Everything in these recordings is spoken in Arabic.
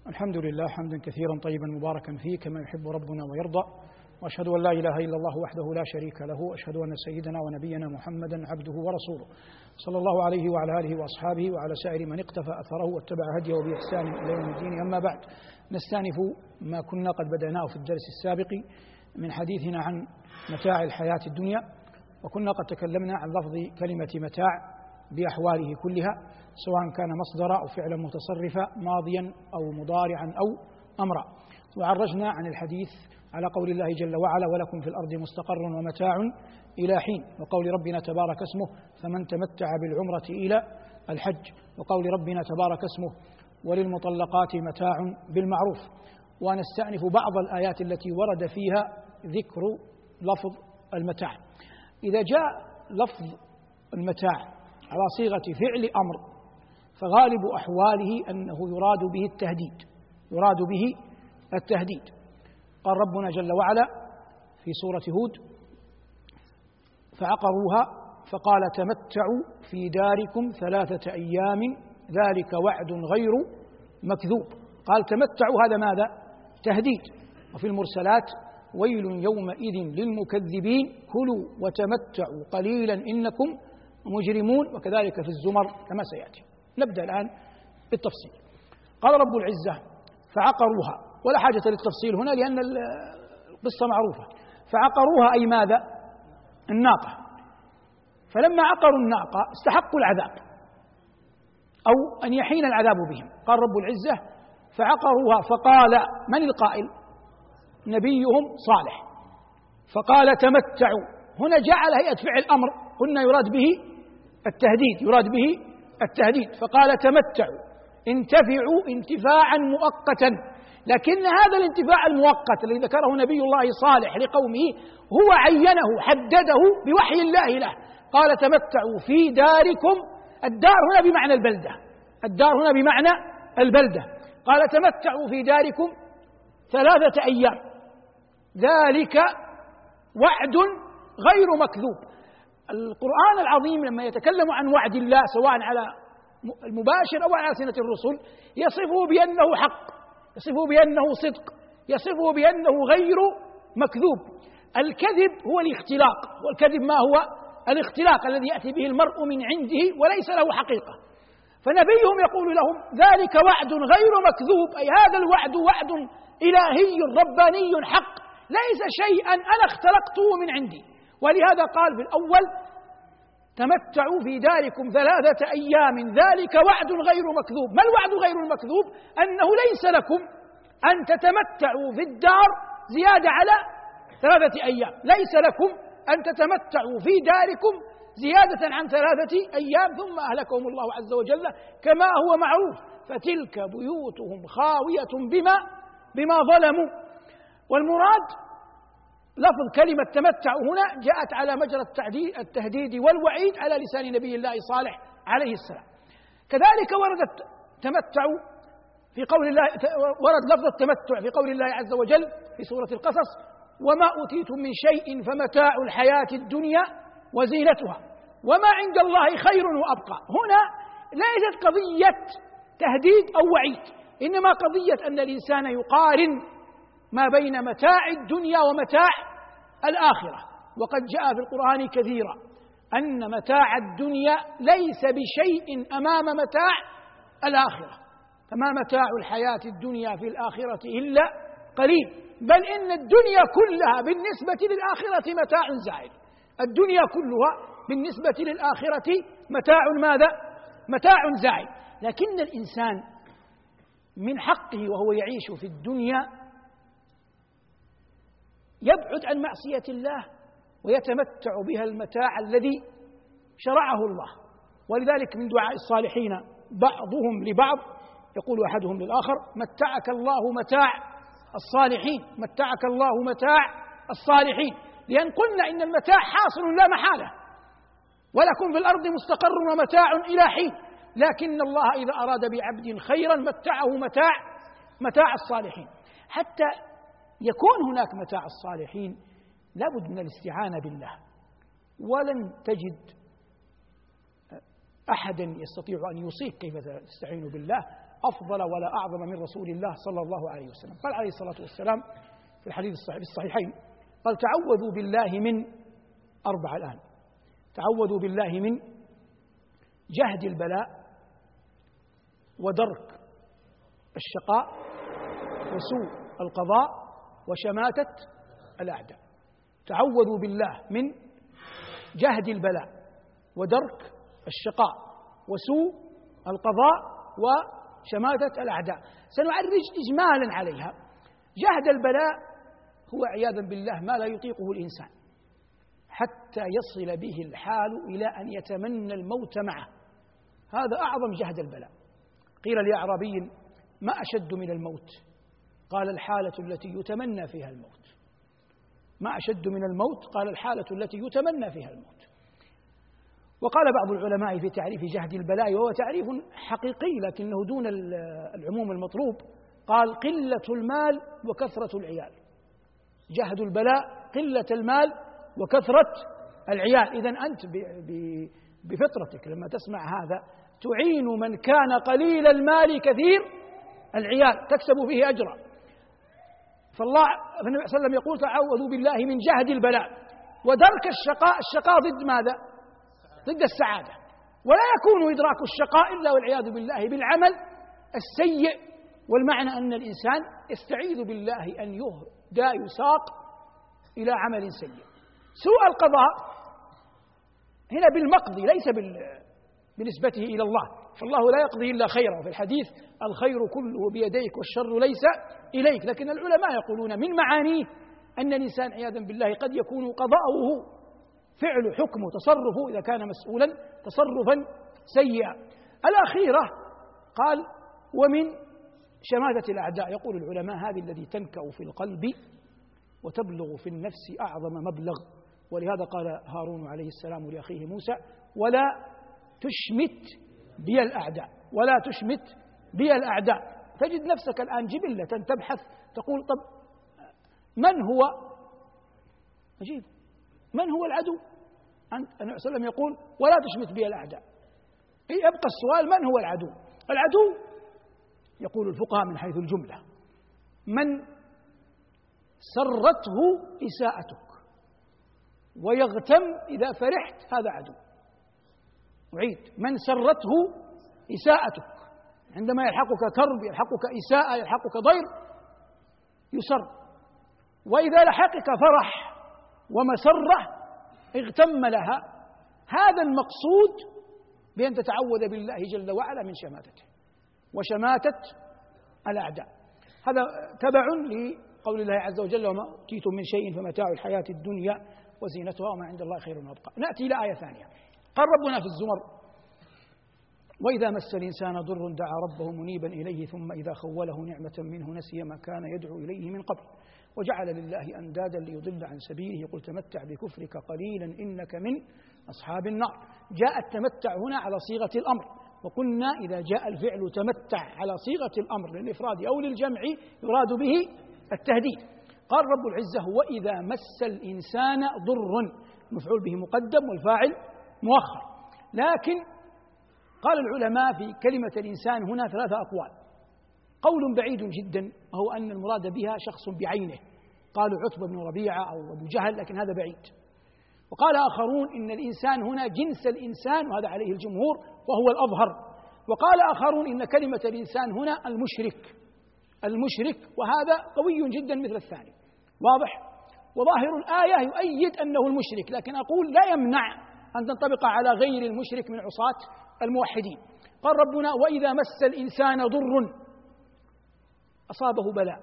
الحمد لله حمدا كثيرا طيبا مباركا فيه كما يحب ربنا ويرضى، وأشهد أن لا إله إلا الله وحده لا شريك له، وأشهد أن سيدنا ونبينا محمدا عبده ورسوله صلى الله عليه وعلى آله وأصحابه وعلى سائر من اقتفى أثره واتبع هديه بإحسان إلى يوم الدين. أما بعد، نستأنف ما كنا قد بدأناه في الدرس السابق من حديثنا عن متاع الحياة الدنيا، وكنا قد تكلمنا عن لفظ كلمة متاع بأحواله كلها، سواء كان مصدرا أو فعلا متصرفا ماضيا أو مضارعا أو أمرا، وعرجنا عن الحديث على قول الله جل وعلا: ولكم في الأرض مستقر ومتاع إلى حين، وقول ربنا تبارك اسمه: فمن تمتع بالعمرة إلى الحج، وقول ربنا تبارك اسمه: وللمطلقات متاع بالمعروف. ونستأنف بعض الآيات التي ورد فيها ذكر لفظ المتاع. إذا جاء لفظ المتاع على صيغة فعل أمر فغالب أحواله أنه يراد به التهديد. قال ربنا جل وعلا في سورة هود: فعقروها فقال تمتعوا في داركم 3 أيام ذلك وعد غير مكذوب. قال تمتعوا، هذا ماذا؟ تهديد. وفي المرسلات: ويل يومئذ للمكذبين كلوا وتمتعوا قليلا إنكم مجرمون. وكذلك في الزمر كما سيأتي. نبدأ الآن بالتفصيل. قال رب العزة: فعقروها، ولا حاجة للتفصيل هنا لأن القصة معروفة. فعقروها أي ماذا؟ الناقة. فلما عقروا الناقة استحقوا العذاب أو أن يحين العذاب بهم. قال رب العزة: فعقروها فقال، من القائل؟ نبيهم صالح. فقال تمتعوا، هنا جعل هيئة فعل أمر، هنا يراد به التهديد. فقال تمتعوا، انتفعوا انتفاعا مؤقتا، لكن هذا الانتفاع المؤقت الذي ذكره نبي الله صالح لقومه هو عينه حدده بوحي الله له. قال تمتعوا في داركم، الدار هنا بمعنى البلدة. قال تمتعوا في داركم 3 أيام ذلك وعد غير مكذوب. القرآن العظيم لما يتكلم عن وعد الله سواء على المباشر أو على ألسنة الرسل يصفه بأنه حق، يصفه بأنه صدق، يصفه بأنه غير مكذوب. الكذب هو الاختلاق، والكذب ما هو؟ الاختلاق الذي يأتي به المرء من عنده وليس له حقيقة. فنبيهم يقول لهم ذلك وعد غير مكذوب، أي هذا الوعد وعد إلهي رباني حق، ليس شيئا أنا اختلقته من عندي. ولهذا قال في الأول: تمتعوا في داركم 3 أيام ذلك وعد غير مكذوب. ما الوعد غير المكذوب؟ أنه ليس لكم أن تتمتعوا في الدار زيادة على 3 أيام، ليس لكم أن تتمتعوا في داركم زيادة عن 3 أيام ثم أهلكهم الله عز وجل كما هو معروف، فتلك بيوتهم خاوية بما ظلموا. والمراد لفظ كلمة تمتع هنا جاءت على مجرى التهديد والوعيد على لسان نبي الله صالح عليه السلام. كذلك ورد لفظ التمتع في قول الله عز وجل في سورة القصص: وما أوتيتم من شيء فمتاع الحياة الدنيا وزينتها وما عند الله خير وأبقى. هنا ليست قضية تهديد أو وعيد، إنما قضية أن الإنسان يقارن ما بين متاع الدنيا ومتاع الآخرة. وقد جاء في القرآن كثيرا أن متاع الدنيا ليس بشيء أمام متاع الآخرة، فما متاع الحياة الدنيا في الآخرة إلا قليل، بل إن الدنيا كلها بالنسبة للآخرة متاع زائل. الدنيا كلها بالنسبة للآخرة متاع ماذا؟ متاع زائل. لكن الإنسان من حقه وهو يعيش في الدنيا يبعد عن معصية الله ويتمتع بها المتاع الذي شرعه الله. ولذلك من دعاء الصالحين بعضهم لبعض يقول أحدهم للآخر: متعك الله متاع الصالحين، لأن قلنا إن المتاع حاصل لا محالة، ولكم في الأرض مستقر ومتاع إلى حين، لكن الله إذا أراد بعبد خيرا متعه متاع الصالحين. حتى يكون هناك متاع الصالحين لابد من الاستعانة بالله، ولن تجد أحدا يستطيع أن يوصيك كيف تستعين بالله أفضل ولا أعظم من رسول الله صلى الله عليه وسلم. قال عليه الصلاة والسلام في الحديث الصحيحين قال تعوذوا بالله من 4 الآن: تعوذوا بالله من جهد البلاء ودرك الشقاء وسوء القضاء وشماتة الأعداء. تعوذوا بالله من جهد البلاء ودرك الشقاء وسوء القضاء وشماتة الأعداء. سنعرج إجمالا عليها. جهد البلاء هو عياذا بالله ما لا يطيقه الإنسان حتى يصل به الحال إلى أن يتمنى الموت معه. هذا أعظم جهد البلاء. قيل لأعرابي: ما أشد من الموت؟ قال: الحالة التي يتمنى فيها الموت. ما أشد من الموت؟ قال: الحالة التي يتمنى فيها الموت. وقال بعض العلماء في تعريف جهد البلاء، وهو تعريف حقيقي لكنه دون العموم المطلوب، قال: قلة المال وكثرة العيال. جهد البلاء قلة المال وكثرة العيال. إذن أنت بفطرتك لما تسمع هذا تعين من كان قليل المال كثير العيال، تكسب فيه أجرا. فالنبي صلى الله عليه وسلم يقول: تعوذوا بالله من جهد البلاء ودرك الشقاء. الشقاء ضد ماذا؟ ضد السعادة. ولا يكون إدراك الشقاء إلا والعياذ بالله بالعمل السيء. والمعنى أن الإنسان يستعيذ بالله أن يهدى يساق إلى عمل سيء. سوء القضاء هنا بالمقضي ليس بنسبته إلى الله، فالله لا يقضي إلا خيرا. في الحديث: الخير كله بيديك والشر ليس إليك. لكن العلماء يقولون من معانيه أن الإنسان عياذا بالله قد يكون قضاؤه فعل حكمه تصرفه إذا كان مسؤولا تصرفا سيئا. الأخيرة قال: ومن شماتة الأعداء. يقول العلماء: هذه التي تنكأ في القلب وتبلغ في النفس أعظم مبلغ. ولهذا قال هارون عليه السلام لأخيه موسى: ولا تشمت بي الأعداء، ولا تشمت بي الأعداء. تجد نفسك الآن جبلة تبحث تقول: طب من هو عجيب، من هو العدو؟ النبي صلى الله عليه وسلم يقول: ولا تشمت بي الأعداء. يبقى السؤال: من هو العدو؟ العدو يقول الفقهاء من حيث الجملة من سرته إساءتك ويغتم إذا فرحت، هذا عدو. أعيد: من سرته إساءتك، عندما يلحقك كرب، يلحقك إساءة، يلحقك ضير، يسر. وإذا لحقك فرح ومسرة اغتم لها. هذا المقصود بأن تتعوذ بالله جل وعلا من شماتته وشماتة الأعداء. هذا تبع لقول الله عز وجل: وما أوتيتم من شيء فمتاع الحياة الدنيا وزينتها وما عند الله خير وأبقى. نأتي إلى آية ثانية. قال ربنا في الزمر: وإذا مس الإنسان ضر دعا ربه منيبا إليه ثم إذا خوله نعمة منه نسي ما كان يدعو إليه من قبل وجعل لله أندادا ليضل عن سبيله قل تمتع بكفرك قليلا إنك من أصحاب النار. جاء التمتع هنا على صيغة الأمر، وقلنا إذا جاء الفعل تمتع على صيغة الأمر للإفراد أو للجمع يراد به التهديد. قال رب العزة: وإذا مس الإنسان ضر، مفعول به مقدم والفاعل مؤخر. لكن قال العلماء في كلمة الإنسان هنا 3 أقوال. قول بعيد جدا وهو أن المراد بها شخص بعينه، قالوا عتبة بن ربيعة أو أبو جهل، لكن هذا بعيد. وقال آخرون إن الإنسان هنا جنس الإنسان، وهذا عليه الجمهور وهو الأظهر. وقال آخرون إن كلمة الإنسان هنا المشرك، وهذا قوي جدا مثل الثاني، واضح. وظاهر الآية يؤيد أنه المشرك، لكن أقول لا يمنع أن تنطبق على غير المشرك من عصاة الموحدين. قال ربنا: وإذا مس الإنسان ضر، أصابه بلاء،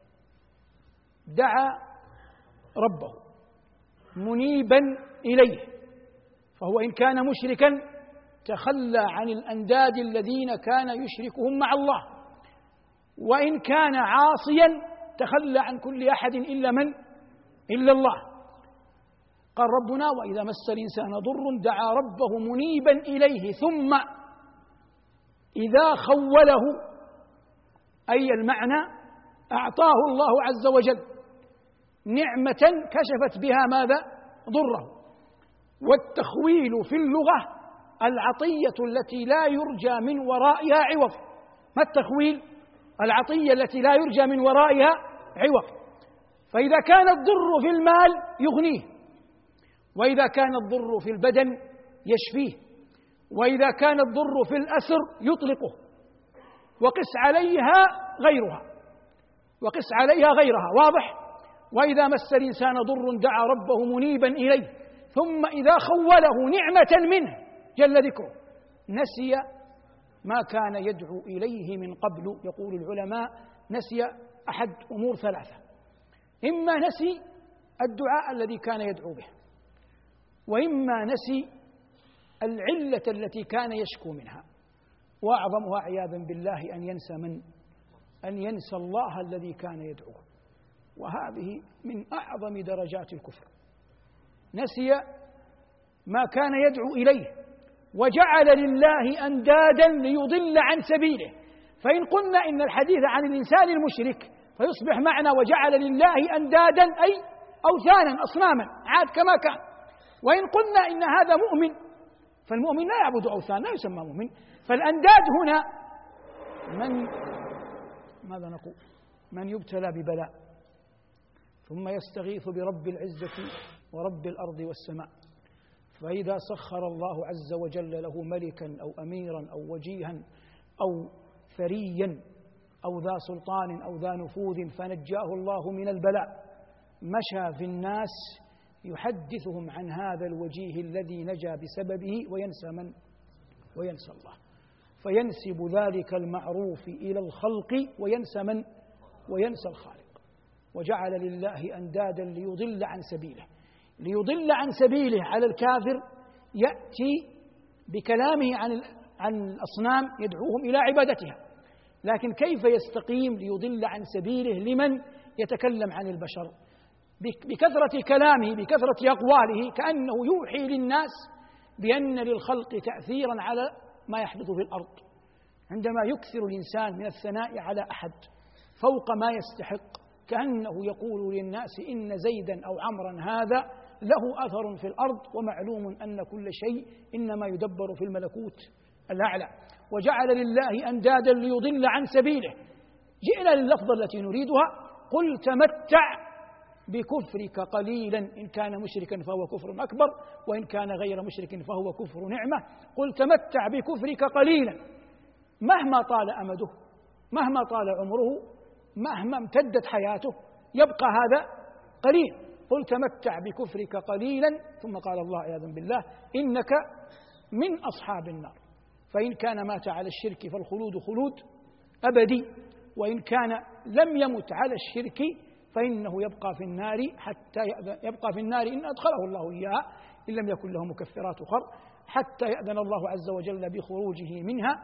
دعا ربه منيبا إليه، فهو إن كان مشركا تخلى عن الأنداد الذين كان يشركهم مع الله، وإن كان عاصيا تخلى عن كل أحد إلا الله. قال ربنا: وإذا مس الإنسان ضر دعا ربه منيبا إليه ثم إذا خوله، أي المعنى أعطاه الله عز وجل نعمة كشفت بها ماذا؟ ضره. والتخويل في اللغة العطية التي لا يرجى من ورائها عوض. ما التخويل؟ العطية التي لا يرجى من ورائها عوض. فإذا كان الضر في المال يغنيه، وإذا كان الضر في البدن يشفيه، وإذا كان الضر في الأسر يطلقه. وقس عليها غيرها، وقس عليها غيرها، واضح؟ وإذا مس الإنسان ضر دعا ربه منيبا إليه، ثم إذا خوله نعمة منه جل ذكره نسي ما كان يدعو إليه من قبل. يقول العلماء نسي أحد أمور ثلاثة: إما نسي الدعاء الذي كان يدعو به، وإما نسي العلة التي كان يشكو منها، وأعظمها عياذا بالله أن ينسى الله الذي كان يدعوه، وهذه من أعظم درجات الكفر. نسي ما كان يدعو إليه وجعل لله أندادا ليضل عن سبيله. فإن قلنا إن الحديث عن الإنسان المشرك فيصبح معنى وجعل لله أندادا أي أوثانا أصناما، عاد كما كان. وإن قلنا إن هذا مؤمن فالمؤمن لا يعبد أوثان، لا يسمى مؤمن. فالأنداد هنا ماذا نقول؟ من يبتلى ببلاء ثم يستغيث برب العزة ورب الأرض والسماء، فإذا سخر الله عز وجل له ملكا أو أميرا أو وجيها أو ثريا أو ذا سلطان أو ذا نفوذ فنجاه الله من البلاء، مشى في الناس يحدثهم عن هذا الوجيه الذي نجا بسببه وينسى الله، فينسب ذلك المعروف إلى الخلق وينسى الخالق. وجعل لله أندادا ليضل عن سبيله على الكافر. يأتي بكلامه عن الأصنام يدعوهم إلى عبادتها، لكن كيف يستقيم ليضل عن سبيله لمن يتكلم عن البشر بكثرة كلامه بكثرة أقواله، كأنه يوحي للناس بأن للخلق تأثيرا على ما يحدث في الأرض. عندما يكثر الإنسان من الثناء على أحد فوق ما يستحق، كأنه يقول للناس إن زيدا أو عمرا هذا له أثر في الأرض، ومعلوم أن كل شيء إنما يدبر في الملكوت الأعلى. وجعل لله أندادا ليضل عن سبيله. جئنا لللفظة التي نريدها: قل تمتع بكفرك قليلا، إن كان مشركا فهو كفر أكبر، وإن كان غير مشرك فهو كفر نعمة. قل تمتع بكفرك قليلا، مهما طال أمده، مهما طال عمره، مهما امتدت حياته، يبقى هذا قليل. قل تمتع بكفرك قليلا، ثم قال الله عياذا بالله: إنك من أصحاب النار. فإن كان مات على الشرك فالخلود خلود أبدي، وإن كان لم يمت على الشرك فإنه يبقى في النار إن أدخله الله إياها، إن لم يكن له مكفرات أخر، حتى يأذن الله عز وجل بخروجه منها،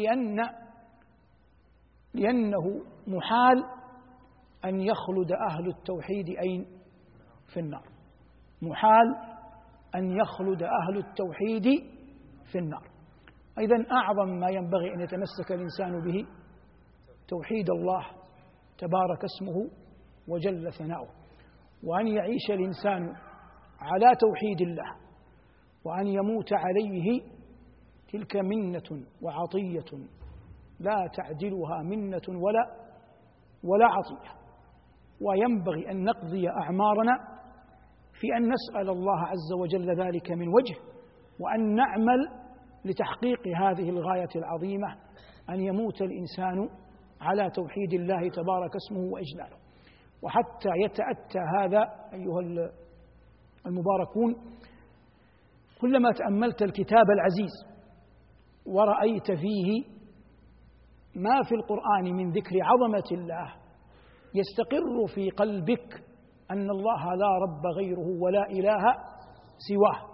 لأنه محال أن يخلد أهل التوحيد في النار. محال أن يخلد أهل التوحيد في النار. إذن أعظم ما ينبغي أن يتمسك الإنسان به توحيد الله تبارك اسمه وجل ثناؤه، وأن يعيش الإنسان على توحيد الله، وأن يموت عليه. تلك منة وعطية لا تعدلها منة ولا عطية. وينبغي أن نقضي أعمارنا في أن نسأل الله عز وجل ذلك من وجه، وأن نعمل لتحقيق هذه الغاية العظيمة، أن يموت الإنسان على توحيد الله تبارك اسمه وإجلاله. وحتى يتأتى هذا أيها المباركون، كلما تأملت الكتاب العزيز ورأيت فيه ما في القرآن من ذكر عظمة الله، يستقر في قلبك أن الله لا رب غيره ولا إله سواه.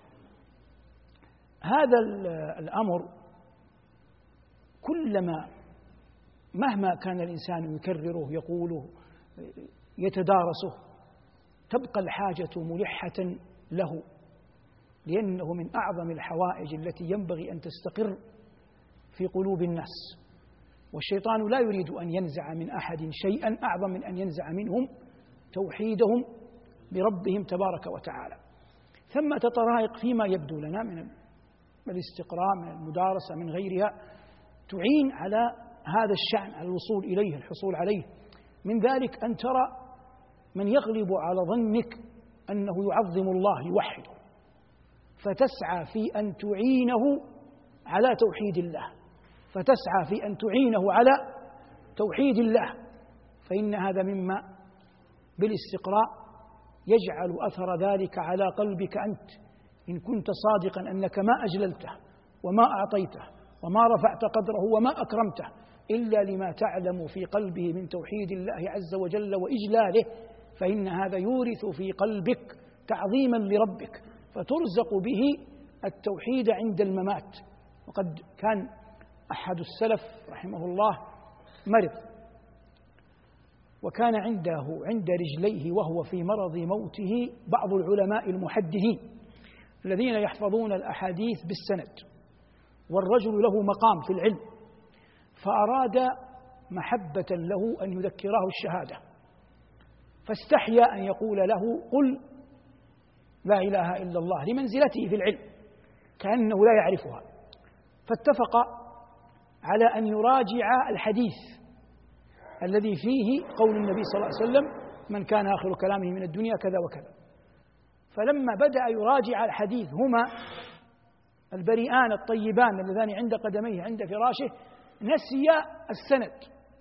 هذا الأمر كلما مهما كان الإنسان يكرره، يقوله، يتدارسه، تبقى الحاجة ملحة له، لأنه من أعظم الحوائج التي ينبغي أن تستقر في قلوب الناس. والشيطان لا يريد أن ينزع من أحد شيئا أعظم من أن ينزع منهم توحيدهم بربهم تبارك وتعالى. ثم طرائق فيما يبدو لنا من الاستقراء، من المدارسة، من غيرها، تعين على هذا الشأن على الوصول إليه الحصول عليه. من ذلك أن ترى من يغلب على ظنك أنه يعظم الله يوحده، فتسعى في أن تعينه على توحيد الله، فتسعى في أن تعينه على توحيد الله، فإن هذا مما بالاستقراء يجعل أثر ذلك على قلبك أنت، إن كنت صادقا أنك ما أجللته وما أعطيته وما رفعت قدره وما أكرمته إلا لما تعلم في قلبه من توحيد الله عز وجل وإجلاله، فإن هذا يورث في قلبك تعظيما لربك، فترزق به التوحيد عند الممات. وقد كان أحد السلف رحمه الله مرض، وكان عنده عند رجليه وهو في مرض موته بعض العلماء المحدثين الذين يحفظون الأحاديث بالسند، والرجل له مقام في العلم، فأراد محبة له أن يذكره الشهادة، فاستحيا أن يقول له قل لا إله إلا الله لمنزلته في العلم كأنه لا يعرفها، فاتفق على أن يراجع الحديث الذي فيه قول النبي صلى الله عليه وسلم من كان آخر كلامه من الدنيا كذا وكذا. فلما بدأ يراجع الحديث هما البريئان الطيبان اللذان عند قدميه عند فراشه نسيا السند،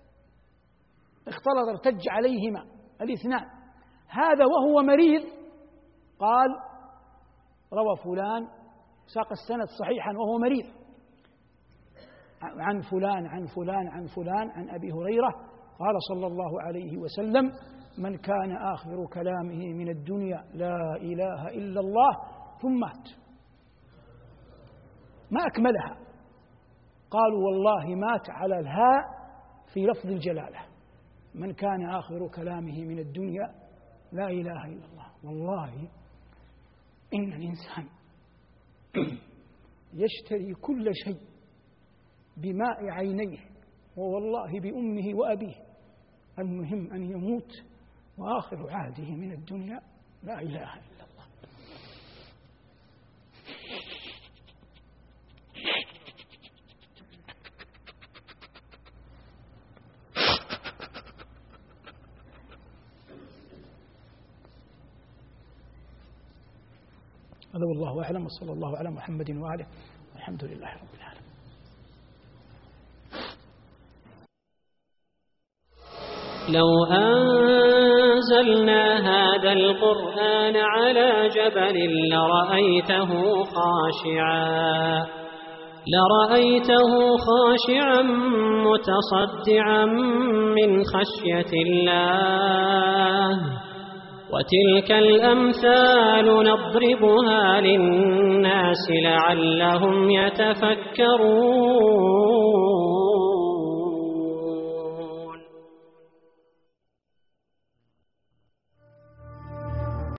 اختلط ارتج عليهما الاثنان، هذا وهو مريض قال روى فلان، ساق السند صحيحا وهو مريض، عن فلان عن فلان عن فلان عن أبي هريرة قال صلى الله عليه وسلم من كان آخر كلامه من الدنيا لا إله إلا الله، ثم مات، ما أكملها، قالوا والله مات على الهاء في لفظ الجلالة، من كان آخر كلامه من الدنيا لا إله إلا الله. والله إن الإنسان يشتري كل شيء بماء عينيه ووالله بأمه وأبيه، المهم أن يموت وآخر عهده من الدنيا لا إله إلا الله. هذا والله أعلم، وصلى الله على محمد وآله، والحمد لله رب العالمين. لو أنزلنا هذا القرآن على جبل لرأيته خاشعا متصدعا من خشية الله، وتلك الأمثال نضربها للناس لعلهم يتفكرون.